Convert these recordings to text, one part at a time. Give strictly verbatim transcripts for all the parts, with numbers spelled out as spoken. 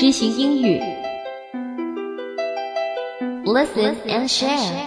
知行英语 Listen and share.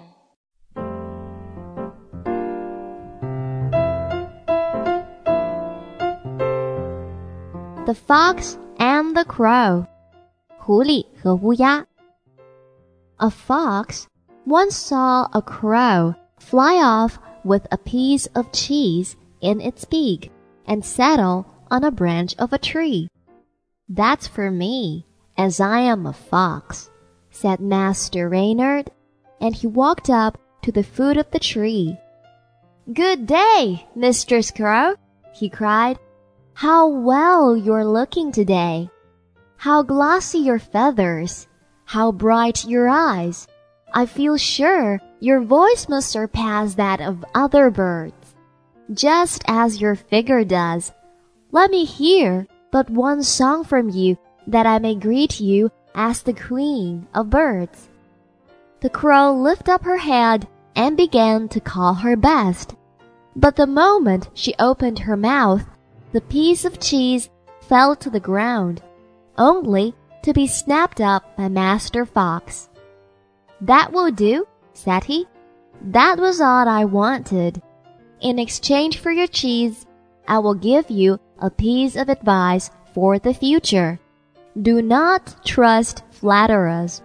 The fox and the crow. 狐狸和乌鸦。A fox once saw a crow fly off with a piece of cheese in its beak and settle on a branch of a tree. That's for me, as I am a fox, said Master Reynard, and he walked up to the foot of the tree. Good day, Mistress Crow, he cried. How well you're looking today. How glossy your feathers. How bright your eyes. I feel sure your voice must surpass that of other birds, just as your figure does. Let me hear but one song from you, that I may greet you as the queen of birds. The crow lifted up her head and began to call her best. But the moment she opened her mouth, the piece of cheese fell to the ground, only to be snapped up by Master Fox. That will do, said he. That was all I wanted. In exchange for your cheese, I will give you a piece of advice for the future. Do not trust flatterers.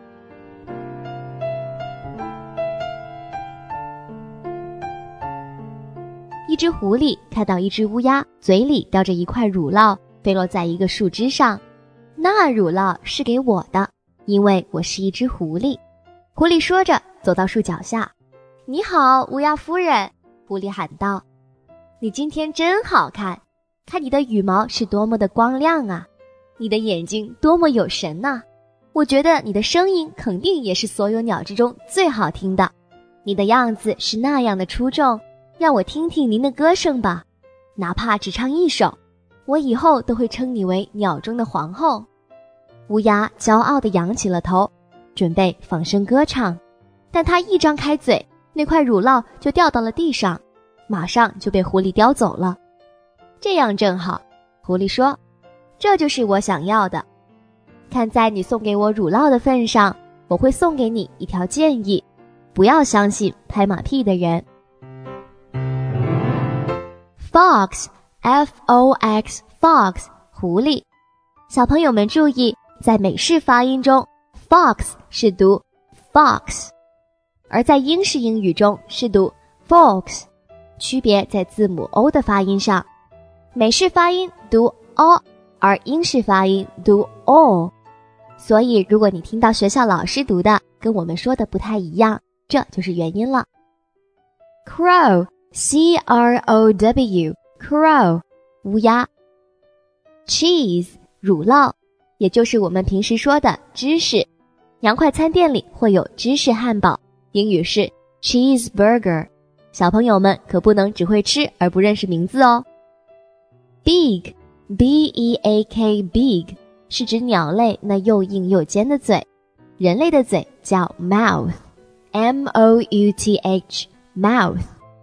一只狐狸看到一只乌鸦嘴里叼着一块乳酪飞落在一个树枝上，那乳酪是给我的，因为我是一只狐狸。狐狸说着走到树脚下。你好，乌鸦夫人，狐狸喊道。你今天真好看，看你的羽毛是多么的光亮啊，你的眼睛多么有神啊，我觉得你的声音肯定也是所有鸟之中最好听的，你的样子是那样的出众，让我听听您的歌声吧，哪怕只唱一首，我以后都会称你为鸟中的皇后。乌鸦骄傲地扬起了头，准备放声歌唱，但它一张开嘴，那块乳酪就掉到了地上，马上就被狐狸叼走了。这样正好，狐狸说，这就是我想要的。看在你送给我乳酪的份上，我会送给你一条建议，不要相信拍马屁的人。Fox, F O X, Fox, 狐狸。小朋友们注意，在美式发音中 Fox 是读 Fox， 而在英式英语中是读 Fox， 区别在字母 O 的发音上。美式发音读 O， 而英式发音读 O， 所以如果你听到学校老师读的跟我们说的不太一样，这就是原因了。Crow, C R O W, Crow, 乌鸦。Cheese, 乳酪，也就是我们平时说的芝士。洋快餐店里会有芝士汉堡，英语是 cheeseburger。小朋友们可不能只会吃而不认识名字哦。Beak, B E A K, Beak 是指鸟类那又硬又尖的嘴，人类的嘴叫 mouth, M O U T H, mouth.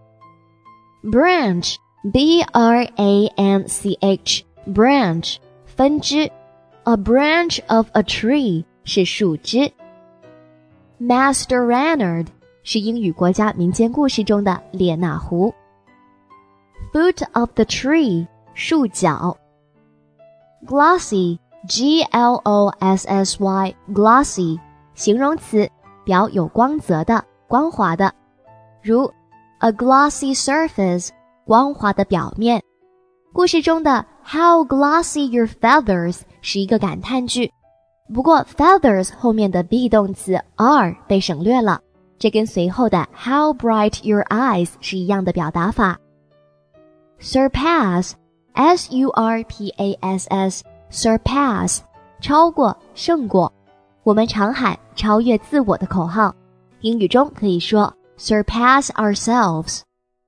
Branch, B R A N C H, branch, 分支。A branch of a tree 是树枝。Master Reynard 是英语国家民间故事中的列那狐。Foot of the tree 树脚。Glossy, G L O S S Y, glossy 形容词，表有光泽的，光滑的，如 a glossy surface 光滑的表面。故事中的 How glossy your feathers 是一个感叹句，不过 feathers 后面的 be 动词 are 被省略了，这跟随后的 How bright your eyes 是一样的表达法。Surpass, S U R P A S S, surpass 超过，胜过，我们常喊超越自我的口号，英语中可以说 surpass ourselves。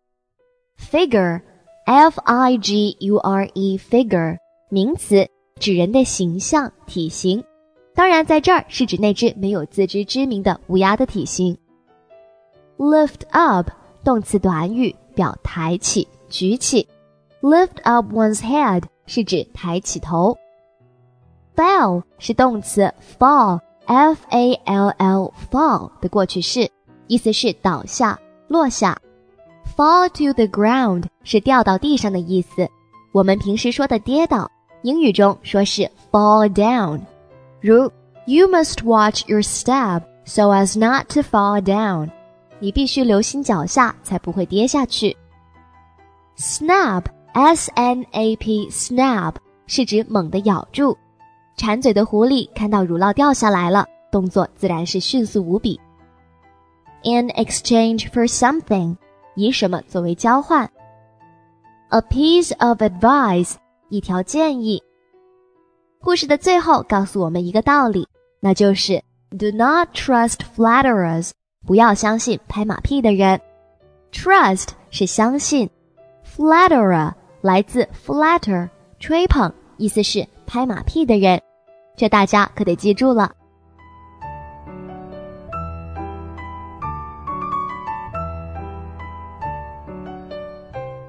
Figure, F I G U R E, figure 名词，指人的形象，体型，当然在这儿是指那只没有自知之明的乌鸦的体型。Lift up 动词短语，表抬起，举起。Lift up one's head 是指抬起头。 Fell 是动词 fall F A L L fall 的过去式，意思是倒下落下。Fall to the ground 是掉到地上的意思，我们平时说的跌倒，英语中说是 fall down。如 You must watch your step so as not to fall down， 你必须留心脚下才不会跌下去。Snap S N A P snap 是指猛地咬住，馋嘴的狐狸看到乳酪掉下来了，动作自然是迅速无比。In exchange for something， 以什么作为交换。A piece of advice， 一条建议。故事的最后告诉我们一个道理，那就是 Do not trust flatterers， 不要相信拍马屁的人。Trust 是相信， Flatterer 来自 flatter 吹捧，意思是拍马屁的人，这大家可得记住了。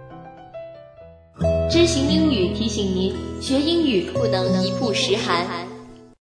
知行英语提醒您，学英语不能一曝十寒。